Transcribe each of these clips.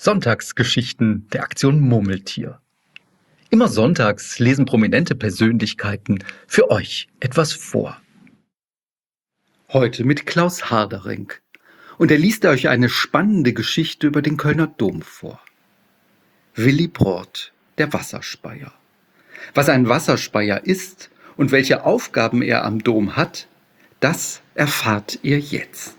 Sonntagsgeschichten der Aktion Murmeltier. Immer sonntags lesen prominente Persönlichkeiten für euch etwas vor. Heute mit Klaus Hardering. Und er liest euch eine spannende Geschichte über den Kölner Dom vor. Willy Brandt, der Wasserspeier. Was ein Wasserspeier ist und welche Aufgaben er am Dom hat, das erfahrt ihr jetzt.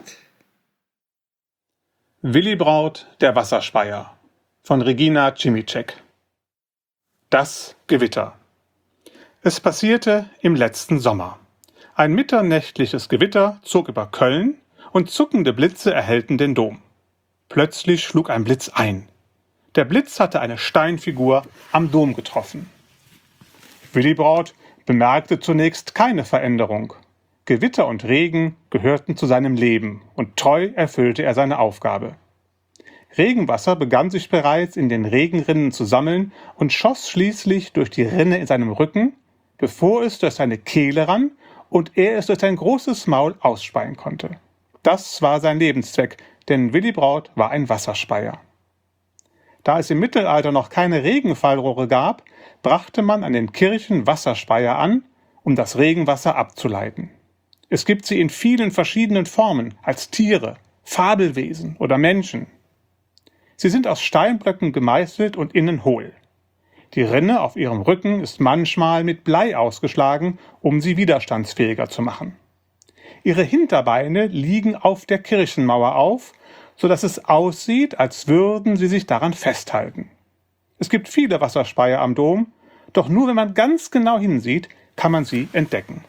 Willy Brandt, der Wasserspeier von Regina Cimicek. Das Gewitter. Es passierte im letzten Sommer. Ein mitternächtliches Gewitter zog über Köln und zuckende Blitze erhellten den Dom. Plötzlich schlug ein Blitz ein. Der Blitz hatte eine Steinfigur am Dom getroffen. Willy Brandt bemerkte zunächst keine Veränderung. Gewitter und Regen gehörten zu seinem Leben und treu erfüllte er seine Aufgabe. Regenwasser begann sich bereits in den Regenrinnen zu sammeln und schoss schließlich durch die Rinne in seinem Rücken, bevor es durch seine Kehle rann und er es durch sein großes Maul ausspeien konnte. Das war sein Lebenszweck, denn Willy Brandt war ein Wasserspeier. Da es im Mittelalter noch keine Regenfallrohre gab, brachte man an den Kirchen Wasserspeier an, um das Regenwasser abzuleiten. Es gibt sie in vielen verschiedenen Formen, als Tiere, Fabelwesen oder Menschen. Sie sind aus Steinblöcken gemeißelt und innen hohl. Die Rinne auf ihrem Rücken ist manchmal mit Blei ausgeschlagen, um sie widerstandsfähiger zu machen. Ihre Hinterbeine liegen auf der Kirchenmauer auf, so dass es aussieht, als würden sie sich daran festhalten. Es gibt viele Wasserspeier am Dom, doch nur wenn man ganz genau hinsieht, kann man sie entdecken.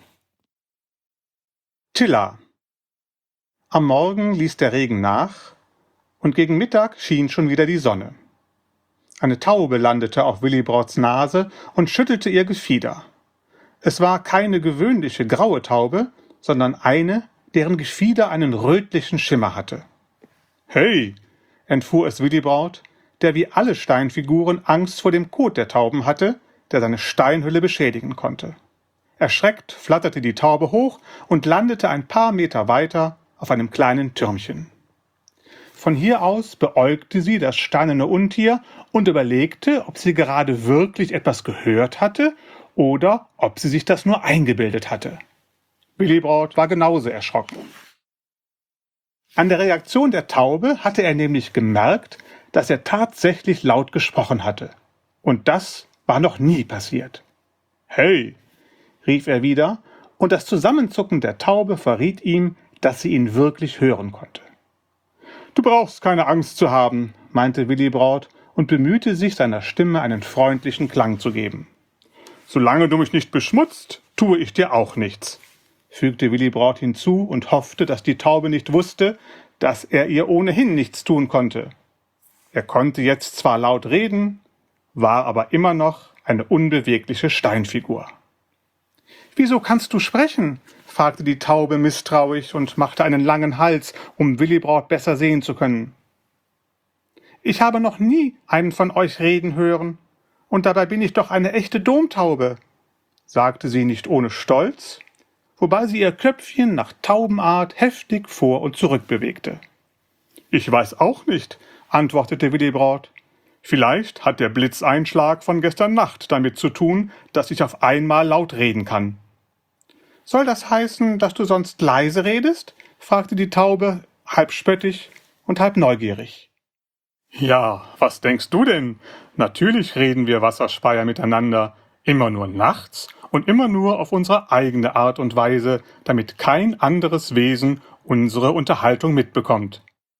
Tilla. Am Morgen ließ der Regen nach und gegen Mittag schien schon wieder die Sonne. Eine Taube landete auf Willy Brandts Nase und schüttelte ihr Gefieder. Es war keine gewöhnliche graue Taube, sondern eine, deren Gefieder einen rötlichen Schimmer hatte. »Hey«, entfuhr es Willy Brandt, der wie alle Steinfiguren Angst vor dem Kot der Tauben hatte, der seine Steinhülle beschädigen konnte. Erschreckt flatterte die Taube hoch und landete ein paar Meter weiter auf einem kleinen Türmchen. Von hier aus beäugte sie das steinerne Untier und überlegte, ob sie gerade wirklich etwas gehört hatte oder ob sie sich das nur eingebildet hatte. Willy Brandt war genauso erschrocken. An der Reaktion der Taube hatte er nämlich gemerkt, dass er tatsächlich laut gesprochen hatte. Und das war noch nie passiert. »Hey«, rief er wieder, und das Zusammenzucken der Taube verriet ihm, dass sie ihn wirklich hören konnte. »Du brauchst keine Angst zu haben«, meinte Willy Brandt und bemühte sich, seiner Stimme einen freundlichen Klang zu geben. »Solange du mich nicht beschmutzt, tue ich dir auch nichts«, fügte Willy Brandt hinzu und hoffte, dass die Taube nicht wusste, dass er ihr ohnehin nichts tun konnte. Er konnte jetzt zwar laut reden, war aber immer noch eine unbewegliche Steinfigur. »Wieso kannst du sprechen?«, fragte die Taube misstrauisch und machte einen langen Hals, um Willy Brandt besser sehen zu können. »Ich habe noch nie einen von euch reden hören, und dabei bin ich doch eine echte Domtaube«, sagte sie nicht ohne Stolz, wobei sie ihr Köpfchen nach Taubenart heftig vor und zurück bewegte. »Ich weiß auch nicht«, antwortete Willy Brandt. »Vielleicht hat der Blitzeinschlag von gestern Nacht damit zu tun, dass ich auf einmal laut reden kann.« »Soll das heißen, dass du sonst leise redest?«, fragte die Taube, halb spöttisch und halb neugierig. »Ja, was denkst du denn? Natürlich reden wir Wasserspeier miteinander, immer nur nachts und immer nur auf unsere eigene Art und Weise, damit kein anderes Wesen unsere Unterhaltung mitbekommt.«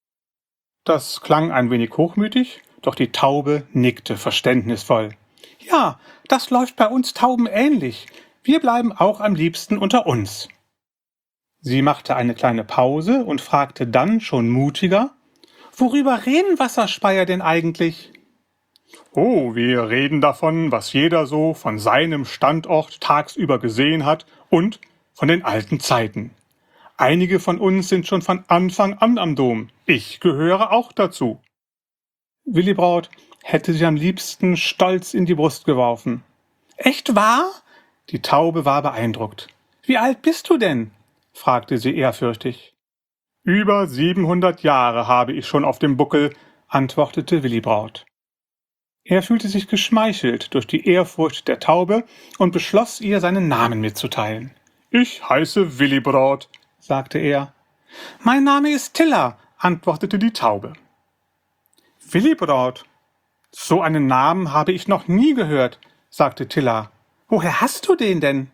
Das klang ein wenig hochmütig, doch die Taube nickte verständnisvoll. »Ja, das läuft bei uns Tauben ähnlich. Wir bleiben auch am liebsten unter uns.« Sie machte eine kleine Pause und fragte dann schon mutiger, »Worüber reden Wasserspeier denn eigentlich?« »Oh, wir reden davon, was jeder so von seinem Standort tagsüber gesehen hat und von den alten Zeiten. Einige von uns sind schon von Anfang an am Dom. Ich gehöre auch dazu.« Willy Brandt hätte sich am liebsten stolz in die Brust geworfen. »Echt wahr?« Die Taube war beeindruckt. »Wie alt bist du denn?«, fragte sie ehrfürchtig. »Über 700 Jahre habe ich schon auf dem Buckel«, antwortete Willibraut. Er fühlte sich geschmeichelt durch die Ehrfurcht der Taube und beschloss ihr, seinen Namen mitzuteilen. »Ich heiße Willibraut«, sagte er. »Mein Name ist Tilla«, antwortete die Taube. »Willibraut, so einen Namen habe ich noch nie gehört«, sagte Tilla. »Woher hast du den denn?«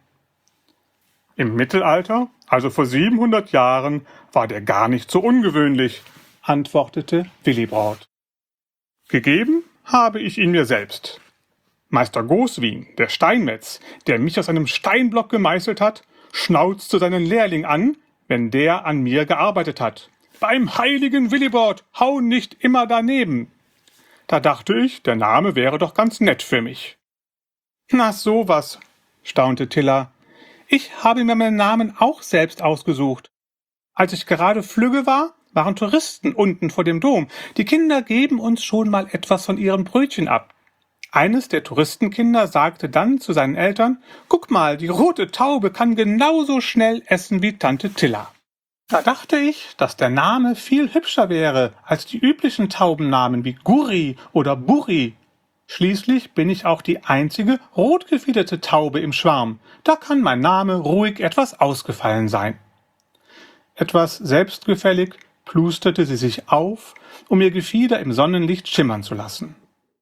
»Im Mittelalter, also vor 700 Jahren, war der gar nicht so ungewöhnlich«, antwortete Willibraut. »Gegeben habe ich ihn mir selbst. Meister Goswin, der Steinmetz, der mich aus einem Steinblock gemeißelt hat, schnauzte seinen Lehrling an, wenn der an mir gearbeitet hat. »Beim heiligen Willibraut, hau nicht immer daneben!« Da dachte ich, der Name wäre doch ganz nett für mich.« »Na sowas«, staunte Tilla. »Ich habe mir meinen Namen auch selbst ausgesucht. Als ich gerade flügge war, waren Touristen unten vor dem Dom. Die Kinder geben uns schon mal etwas von ihren Brötchen ab. Eines der Touristenkinder sagte dann zu seinen Eltern, »Guck mal, die rote Taube kann genauso schnell essen wie Tante Tilla.« Da dachte ich, dass der Name viel hübscher wäre als die üblichen Taubennamen wie Gurri oder Burri. Schließlich bin ich auch die einzige rotgefiederte Taube im Schwarm. Da kann mein Name ruhig etwas ausgefallen sein.« Etwas selbstgefällig plusterte sie sich auf, um ihr Gefieder im Sonnenlicht schimmern zu lassen.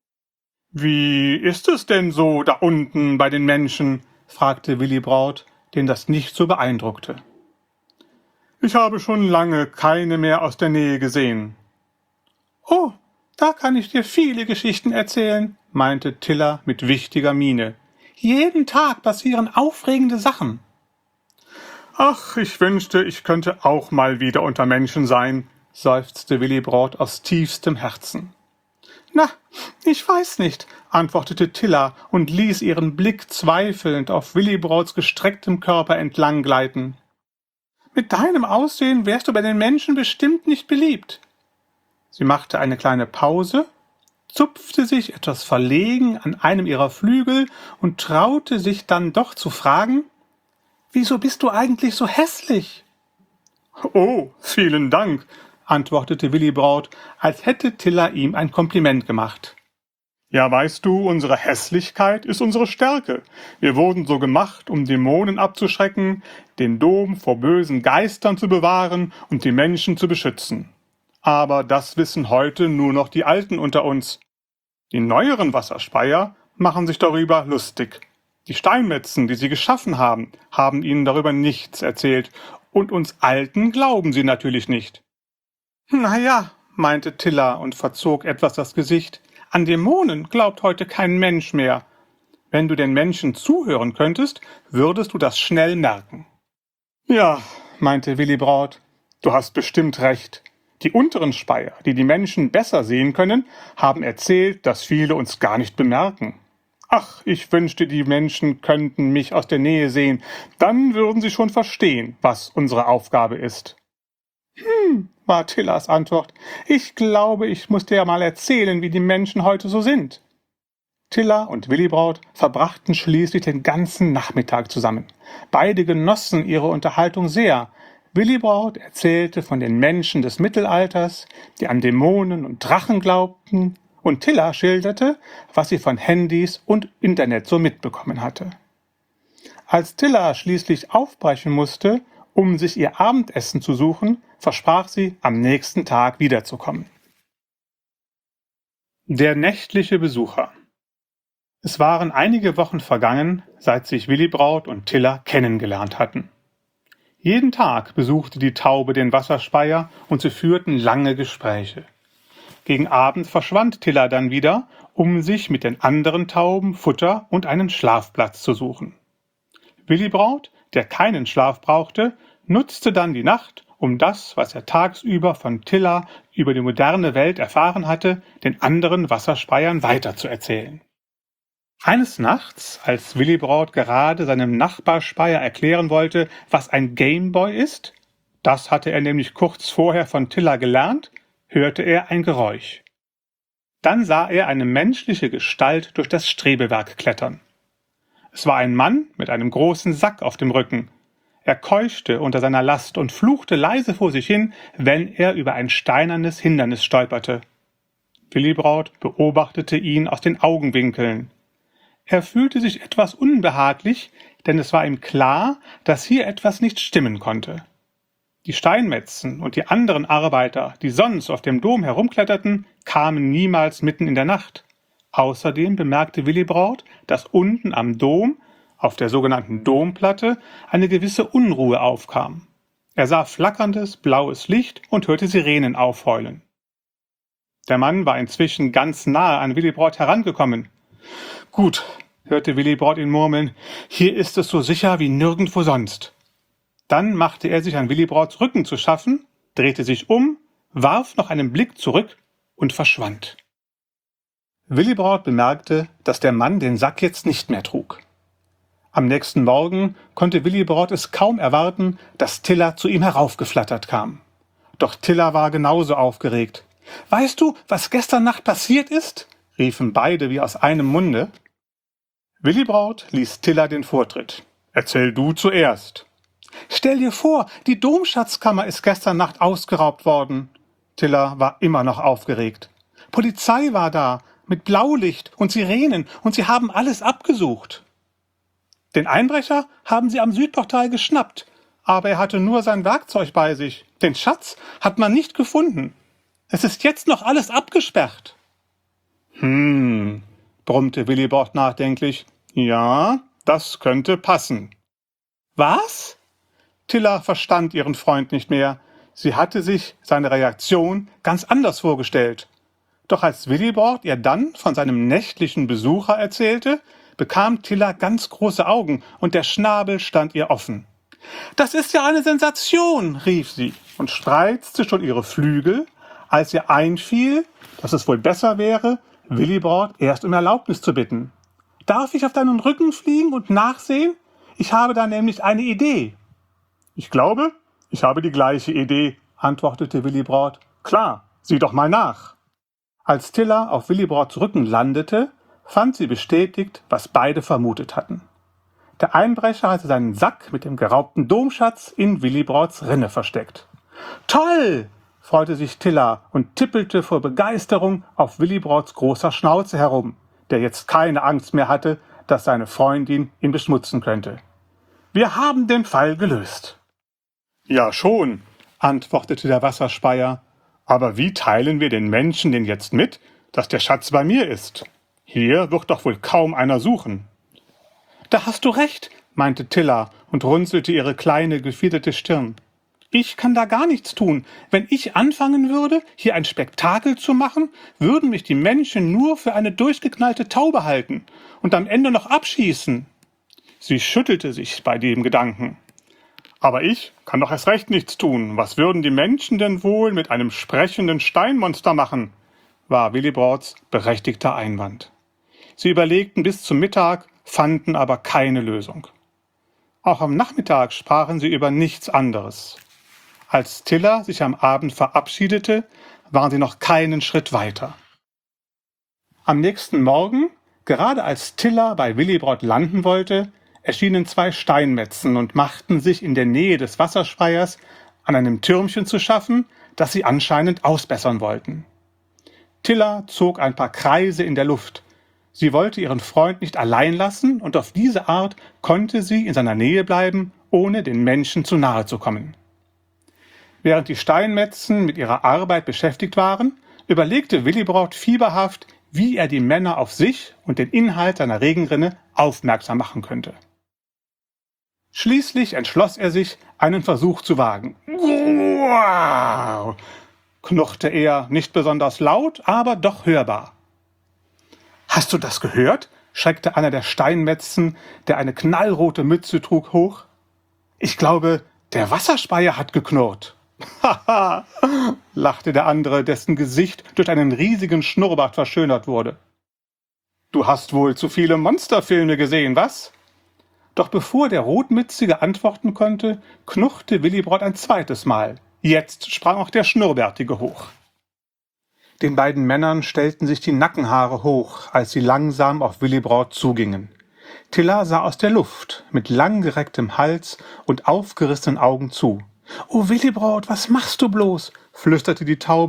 »Wie ist es denn so da unten bei den Menschen?« fragte Willibraut, den das nicht so beeindruckte. »Ich habe schon lange keine mehr aus der Nähe gesehen.« »Oh, da kann ich dir viele Geschichten erzählen«, meinte Tilla mit wichtiger Miene. »Jeden Tag passieren aufregende Sachen.« »Ach, ich wünschte, ich könnte auch mal wieder unter Menschen sein«, seufzte Willibraut aus tiefstem Herzen. »Na, ich weiß nicht«, antwortete Tilla und ließ ihren Blick zweifelnd auf Willibrauts gestrecktem Körper entlang gleiten. »Mit deinem Aussehen wärst du bei den Menschen bestimmt nicht beliebt.« Sie machte eine kleine Pause, zupfte sich etwas verlegen an einem ihrer Flügel und traute sich dann doch zu fragen, »Wieso bist du eigentlich so hässlich?« »Oh, vielen Dank«, antwortete Willibraut, als hätte Tilla ihm ein Kompliment gemacht. »Ja, weißt du, unsere Hässlichkeit ist unsere Stärke. Wir wurden so gemacht, um Dämonen abzuschrecken, den Dom vor bösen Geistern zu bewahren und die Menschen zu beschützen. Aber das wissen heute nur noch die Alten unter uns. Die neueren Wasserspeier machen sich darüber lustig. Die Steinmetzen, die sie geschaffen haben, haben ihnen darüber nichts erzählt, und uns Alten glauben sie natürlich nicht.« »Na ja«, meinte Tilla und verzog etwas das Gesicht, »an Dämonen glaubt heute kein Mensch mehr. Wenn du den Menschen zuhören könntest, würdest du das schnell merken.« »Ja«, meinte Willibraut, »du hast bestimmt recht. Die unteren Speier, die die Menschen besser sehen können, haben erzählt, dass viele uns gar nicht bemerken. Ach, ich wünschte, die Menschen könnten mich aus der Nähe sehen, dann würden sie schon verstehen, was unsere Aufgabe ist.« war Tillas Antwort. »Ich glaube, ich muss dir mal erzählen, wie die Menschen heute so sind.« Tilla und Willibraut verbrachten schließlich den ganzen Nachmittag zusammen. Beide genossen ihre Unterhaltung sehr. Willibraut erzählte von den Menschen des Mittelalters, die an Dämonen und Drachen glaubten, und Tilla schilderte, was sie von Handys und Internet so mitbekommen hatte. Als Tilla schließlich aufbrechen musste, um sich ihr Abendessen zu suchen, versprach sie, am nächsten Tag wiederzukommen. Der nächtliche Besucher. Es waren einige Wochen vergangen, seit sich Willibraut und Tilla kennengelernt hatten. Jeden Tag besuchte die Taube den Wasserspeier und sie führten lange Gespräche. Gegen Abend verschwand Tilla dann wieder, um sich mit den anderen Tauben Futter und einen Schlafplatz zu suchen. Willibraut, der keinen Schlaf brauchte, nutzte dann die Nacht, um das, was er tagsüber von Tilla über die moderne Welt erfahren hatte, den anderen Wasserspeiern weiterzuerzählen. Eines Nachts, als Willibraut gerade seinem Nachbarspeier erklären wollte, was ein Gameboy ist, das hatte er nämlich kurz vorher von Tilla gelernt, hörte er ein Geräusch. Dann sah er eine menschliche Gestalt durch das Strebewerk klettern. Es war ein Mann mit einem großen Sack auf dem Rücken. Er keuchte unter seiner Last und fluchte leise vor sich hin, wenn er über ein steinernes Hindernis stolperte. Willibrord beobachtete ihn aus den Augenwinkeln. Er fühlte sich etwas unbehaglich, denn es war ihm klar, dass hier etwas nicht stimmen konnte. Die Steinmetzen und die anderen Arbeiter, die sonst auf dem Dom herumkletterten, kamen niemals mitten in der Nacht. Außerdem bemerkte Willibrord, dass unten am Dom, auf der sogenannten Domplatte, eine gewisse Unruhe aufkam. Er sah flackerndes, blaues Licht und hörte Sirenen aufheulen. Der Mann war inzwischen ganz nahe an Willibrord herangekommen. »Gut«, hörte Willibrord ihn murmeln, »hier ist es so sicher wie nirgendwo sonst.« Dann machte er sich an Willibrods Rücken zu schaffen, drehte sich um, warf noch einen Blick zurück und verschwand. Willibrord bemerkte, dass der Mann den Sack jetzt nicht mehr trug. Am nächsten Morgen konnte Willibrord es kaum erwarten, dass Tilla zu ihm heraufgeflattert kam. Doch Tilla war genauso aufgeregt. »Weißt du, was gestern Nacht passiert ist?« riefen beide wie aus einem Munde. Willibrord ließ Tilla den Vortritt. »Erzähl du zuerst.« »Stell dir vor, die Domschatzkammer ist gestern Nacht ausgeraubt worden.« Tilla war immer noch aufgeregt. »Polizei war da, mit Blaulicht und Sirenen, und sie haben alles abgesucht. Den Einbrecher haben sie am Südportal geschnappt, aber er hatte nur sein Werkzeug bei sich. Den Schatz hat man nicht gefunden. Es ist jetzt noch alles abgesperrt.« Brummte Willibrord nachdenklich. »Ja, das könnte passen.« »Was?« Tilla verstand ihren Freund nicht mehr. Sie hatte sich seine Reaktion ganz anders vorgestellt. Doch als Willibrord ihr dann von seinem nächtlichen Besucher erzählte, bekam Tilla ganz große Augen und der Schnabel stand ihr offen. »Das ist ja eine Sensation«, rief sie und spreizte schon ihre Flügel, als ihr einfiel, dass es wohl besser wäre, Willibrord erst um Erlaubnis zu bitten. »Darf ich auf deinen Rücken fliegen und nachsehen? Ich habe da nämlich eine Idee.« »Ich glaube, ich habe die gleiche Idee«, antwortete Willibrord. »Klar, sieh doch mal nach.« Als Tilla auf Willibrods Rücken landete, fand sie bestätigt, was beide vermutet hatten. Der Einbrecher hatte seinen Sack mit dem geraubten Domschatz in Willibrods Rinne versteckt. »Toll«, freute sich Tilla und tippelte vor Begeisterung auf Willibrods großer Schnauze herum, der jetzt keine Angst mehr hatte, dass seine Freundin ihn beschmutzen könnte. »Wir haben den Fall gelöst.« »Ja schon«, antwortete der Wasserspeier. »Aber wie teilen wir den Menschen denn jetzt mit, dass der Schatz bei mir ist? Hier wird doch wohl kaum einer suchen.« »Da hast du recht«, meinte Tilla und runzelte ihre kleine, gefiederte Stirn. »Ich kann da gar nichts tun. Wenn ich anfangen würde, hier ein Spektakel zu machen, würden mich die Menschen nur für eine durchgeknallte Taube halten und am Ende noch abschießen.« Sie schüttelte sich bei dem Gedanken. »Aber ich kann doch erst recht nichts tun. Was würden die Menschen denn wohl mit einem sprechenden Steinmonster machen?« war Willibrods berechtigter Einwand. Sie überlegten bis zum Mittag, fanden aber keine Lösung. Auch am Nachmittag sprachen sie über nichts anderes. Als Tilla sich am Abend verabschiedete, waren sie noch keinen Schritt weiter. Am nächsten Morgen, gerade als Tilla bei Willibrord landen wollte, erschienen 2 Steinmetzen und machten sich in der Nähe des Wasserspeiers an einem Türmchen zu schaffen, das sie anscheinend ausbessern wollten. Tilla zog ein paar Kreise in der Luft. Sie wollte ihren Freund nicht allein lassen und auf diese Art konnte sie in seiner Nähe bleiben, ohne den Menschen zu nahe zu kommen. Während die Steinmetzen mit ihrer Arbeit beschäftigt waren, überlegte Willibrord fieberhaft, wie er die Männer auf sich und den Inhalt seiner Regenrinne aufmerksam machen könnte. Schließlich entschloss er sich, einen Versuch zu wagen. »Wow«, knurrte er, nicht besonders laut, aber doch hörbar. »Hast du das gehört?«, schreckte einer der Steinmetzen, der eine knallrote Mütze trug, hoch. »Ich glaube, der Wasserspeier hat geknurrt.« »Haha«, lachte der andere, dessen Gesicht durch einen riesigen Schnurrbart verschönert wurde. »Du hast wohl zu viele Monsterfilme gesehen, was?« Doch bevor der Rotmützige antworten konnte, knurrte Willibrord ein zweites Mal. Jetzt sprang auch der Schnurrbärtige hoch. Den beiden Männern stellten sich die Nackenhaare hoch, als sie langsam auf Willibrord zugingen. Tilla sah aus der Luft, mit langgerecktem Hals und aufgerissenen Augen zu. »Oh Willibrord, was machst du bloß?«, flüsterte die Taube,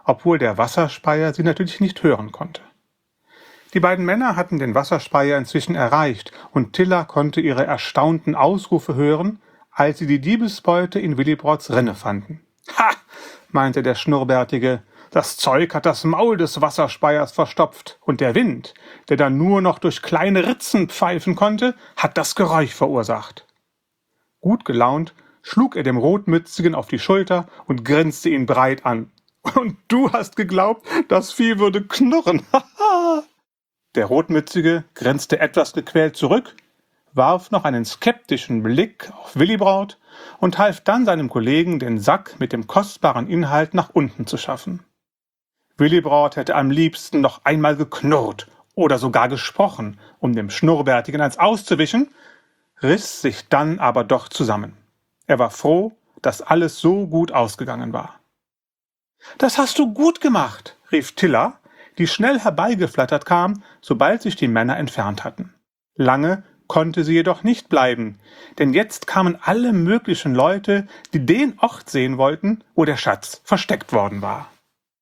obwohl der Wasserspeier sie natürlich nicht hören konnte. Die beiden Männer hatten den Wasserspeier inzwischen erreicht, und Tilla konnte ihre erstaunten Ausrufe hören, als sie die Diebesbeute in Willibrods Rinne fanden. »Ha«, meinte der Schnurrbärtige, »das Zeug hat das Maul des Wasserspeiers verstopft, und der Wind, der dann nur noch durch kleine Ritzen pfeifen konnte, hat das Geräusch verursacht.« Gut gelaunt schlug er dem Rotmützigen auf die Schulter und grinste ihn breit an. »Und du hast geglaubt, das Vieh würde knurren, haha!« Der Rotmützige grinste etwas gequält zurück, warf noch einen skeptischen Blick auf Willibrord und half dann seinem Kollegen, den Sack mit dem kostbaren Inhalt nach unten zu schaffen. Willibrord hätte am liebsten noch einmal geknurrt oder sogar gesprochen, um dem Schnurrbärtigen eins auszuwischen, riss sich dann aber doch zusammen. Er war froh, dass alles so gut ausgegangen war. »Das hast du gut gemacht«, rief Tilla, die schnell herbeigeflattert kam, sobald sich die Männer entfernt hatten. Lange konnte sie jedoch nicht bleiben, denn jetzt kamen alle möglichen Leute, die den Ort sehen wollten, wo der Schatz versteckt worden war.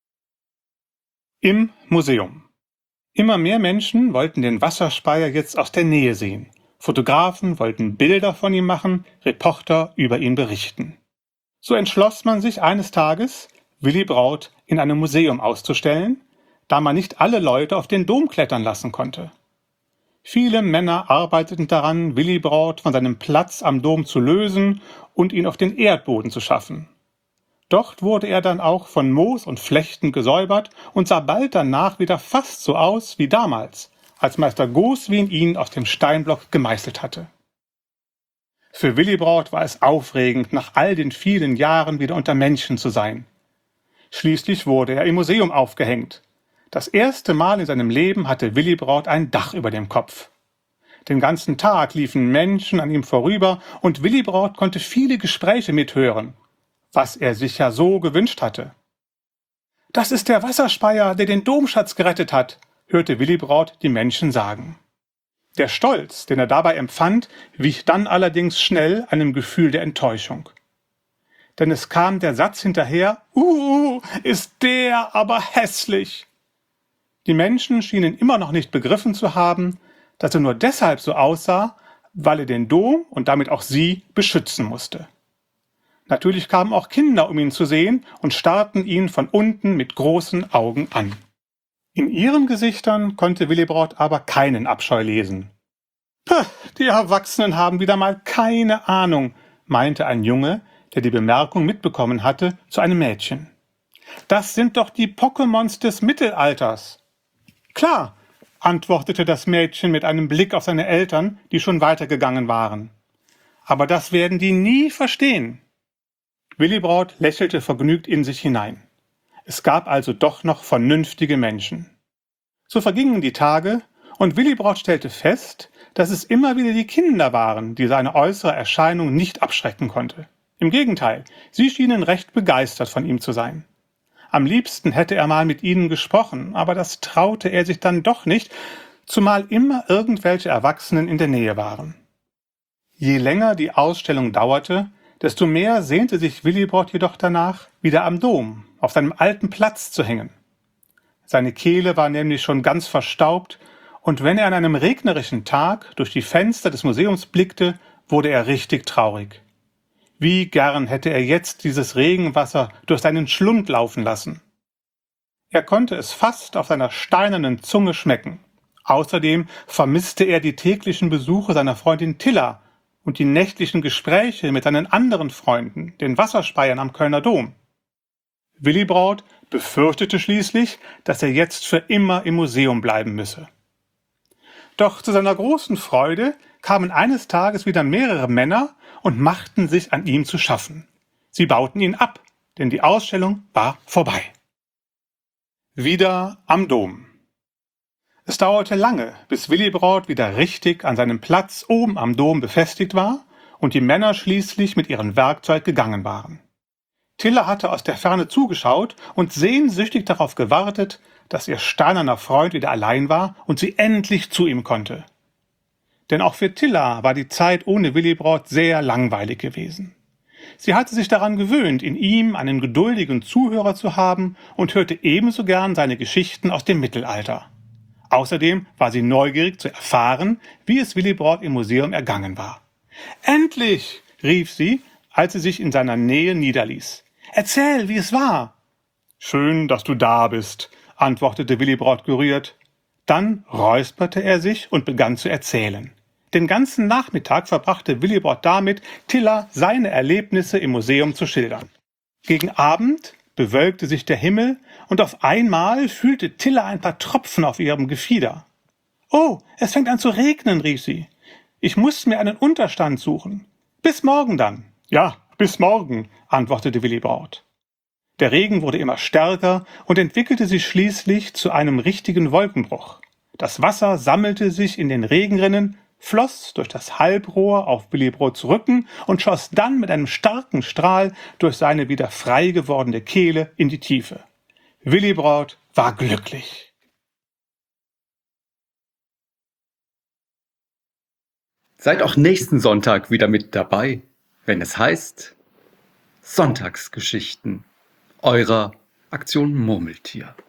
Im Museum. Immer mehr Menschen wollten den Wasserspeier jetzt aus der Nähe sehen. Fotografen wollten Bilder von ihm machen, Reporter über ihn berichten. So entschloss man sich eines Tages, Willibrord in einem Museum auszustellen, da man nicht alle Leute auf den Dom klettern lassen konnte. Viele Männer arbeiteten daran, Willibrord von seinem Platz am Dom zu lösen und ihn auf den Erdboden zu schaffen. Dort wurde er dann auch von Moos und Flechten gesäubert und sah bald danach wieder fast so aus wie damals, als Meister Goswin ihn aus dem Steinblock gemeißelt hatte. Für Willibrord war es aufregend, nach all den vielen Jahren wieder unter Menschen zu sein. Schließlich wurde er im Museum aufgehängt. Das erste Mal in seinem Leben hatte Willibrord ein Dach über dem Kopf. Den ganzen Tag liefen Menschen an ihm vorüber und Willibrord konnte viele Gespräche mithören, was er sich ja so gewünscht hatte. »Das ist der Wasserspeier, der den Domschatz gerettet hat«, hörte Willibrord die Menschen sagen. Der Stolz, den er dabei empfand, wich dann allerdings schnell einem Gefühl der Enttäuschung. Denn es kam der Satz hinterher, ist der aber hässlich. Die Menschen schienen immer noch nicht begriffen zu haben, dass er nur deshalb so aussah, weil er den Dom und damit auch sie beschützen musste. Natürlich kamen auch Kinder, um ihn zu sehen, und starrten ihn von unten mit großen Augen an. In ihren Gesichtern konnte Willibrord aber keinen Abscheu lesen. »Puh, die Erwachsenen haben wieder mal keine Ahnung«, meinte ein Junge, der die Bemerkung mitbekommen hatte, zu einem Mädchen. »Das sind doch die Pokémons des Mittelalters.« »Klar«, antwortete das Mädchen mit einem Blick auf seine Eltern, die schon weitergegangen waren. »Aber das werden die nie verstehen.« Willibrord lächelte vergnügt in sich hinein. Es gab also doch noch vernünftige Menschen. So vergingen die Tage, und Willibrord stellte fest, dass es immer wieder die Kinder waren, die seine äußere Erscheinung nicht abschrecken konnte. Im Gegenteil, sie schienen recht begeistert von ihm zu sein. Am liebsten hätte er mal mit ihnen gesprochen, aber das traute er sich dann doch nicht, zumal immer irgendwelche Erwachsenen in der Nähe waren. Je länger die Ausstellung dauerte, desto mehr sehnte sich Willibrord jedoch danach, wieder am Dom, auf seinem alten Platz zu hängen. Seine Kehle war nämlich schon ganz verstaubt, und wenn er an einem regnerischen Tag durch die Fenster des Museums blickte, wurde er richtig traurig. Wie gern hätte er jetzt dieses Regenwasser durch seinen Schlund laufen lassen. Er konnte es fast auf seiner steinernen Zunge schmecken. Außerdem vermisste er die täglichen Besuche seiner Freundin Tilla und die nächtlichen Gespräche mit seinen anderen Freunden, den Wasserspeiern am Kölner Dom. Willibrord befürchtete schließlich, dass er jetzt für immer im Museum bleiben müsse. Doch zu seiner großen Freude kamen eines Tages wieder mehrere Männer und machten sich an ihm zu schaffen. Sie bauten ihn ab, denn die Ausstellung war vorbei. Wieder am Dom. Es dauerte lange, bis Willibrord wieder richtig an seinem Platz oben am Dom befestigt war und die Männer schließlich mit ihrem Werkzeug gegangen waren. Tilla hatte aus der Ferne zugeschaut und sehnsüchtig darauf gewartet, dass ihr steinerner Freund wieder allein war und sie endlich zu ihm konnte. Denn auch für Tilla war die Zeit ohne Willibrord sehr langweilig gewesen. Sie hatte sich daran gewöhnt, in ihm einen geduldigen Zuhörer zu haben und hörte ebenso gern seine Geschichten aus dem Mittelalter. Außerdem war sie neugierig zu erfahren, wie es Willibrord im Museum ergangen war. »Endlich«, rief sie, als sie sich in seiner Nähe niederließ. »Erzähl, wie es war.« »Schön, dass du da bist«, antwortete Willibrord gerührt. Dann räusperte er sich und begann zu erzählen. Den ganzen Nachmittag verbrachte Willibrord damit, Tilla seine Erlebnisse im Museum zu schildern. Gegen Abend bewölkte sich der Himmel und auf einmal fühlte Tilla ein paar Tropfen auf ihrem Gefieder. »Oh, es fängt an zu regnen«, rief sie. »Ich muss mir einen Unterstand suchen. Bis morgen dann.« »Ja, bis morgen«, antwortete Willibrord. Der Regen wurde immer stärker und entwickelte sich schließlich zu einem richtigen Wolkenbruch. Das Wasser sammelte sich in den Regenrinnen, floss durch das Halbrohr auf Willibrods Rücken und schoss dann mit einem starken Strahl durch seine wieder frei gewordene Kehle in die Tiefe. Willibrord war glücklich. Seid auch nächsten Sonntag wieder mit dabei, wenn es heißt Sonntagsgeschichten eurer Aktion Murmeltier.